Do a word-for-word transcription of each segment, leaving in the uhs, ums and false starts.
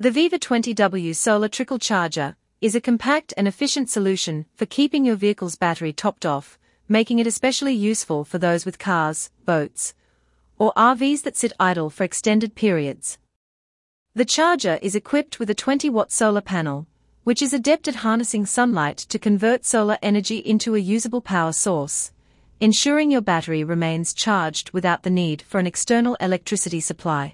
The Viva twenty W Solar Trickle Charger is a compact and efficient solution for keeping your vehicle's battery topped off, making it especially useful for those with cars, boats, or R Vs that sit idle for extended periods. The charger is equipped with a twenty watt solar panel, which is adept at harnessing sunlight to convert solar energy into a usable power source, ensuring your battery remains charged without the need for an external electricity supply.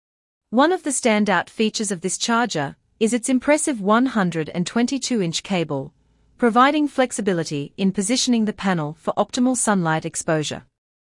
One of the standout features of this charger is its impressive one hundred twenty-two inch cable, providing flexibility in positioning the panel for optimal sunlight exposure.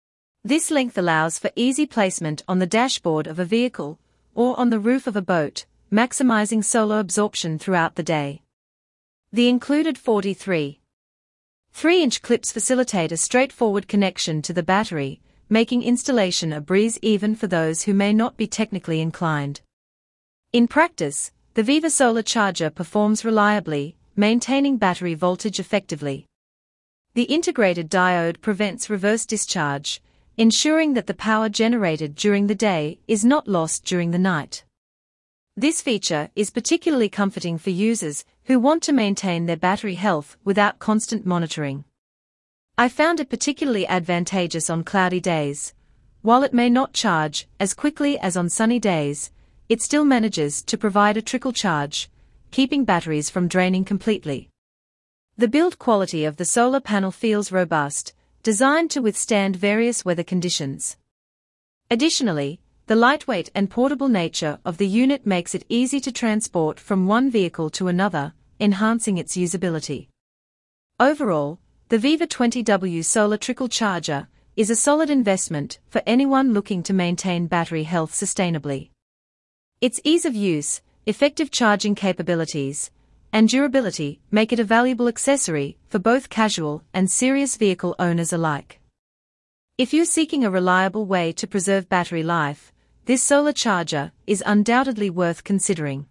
This length allows for easy placement on the dashboard of a vehicle or on the roof of a boat, maximizing solar absorption throughout the day. The included forty-three point three inch clips facilitate a straightforward connection to the battery, making installation a breeze even for those who may not be technically inclined. In practice, the Viva Solar Charger performs reliably, maintaining battery voltage effectively. The integrated diode prevents reverse discharge, ensuring that the power generated during the day is not lost during the night. This feature is particularly comforting for users who want to maintain their battery health without constant monitoring. I found it particularly advantageous on cloudy days. While it may not charge as quickly as on sunny days, it still manages to provide a trickle charge, keeping batteries from draining completely. The build quality of the solar panel feels robust, designed to withstand various weather conditions. Additionally, the lightweight and portable nature of the unit makes it easy to transport from one vehicle to another, enhancing its usability. Overall, the Viva twenty W Solar Trickle Charger is a solid investment for anyone looking to maintain battery health sustainably. Its ease of use, effective charging capabilities, and durability make it a valuable accessory for both casual and serious vehicle owners alike. If you're seeking a reliable way to preserve battery life, this solar charger is undoubtedly worth considering.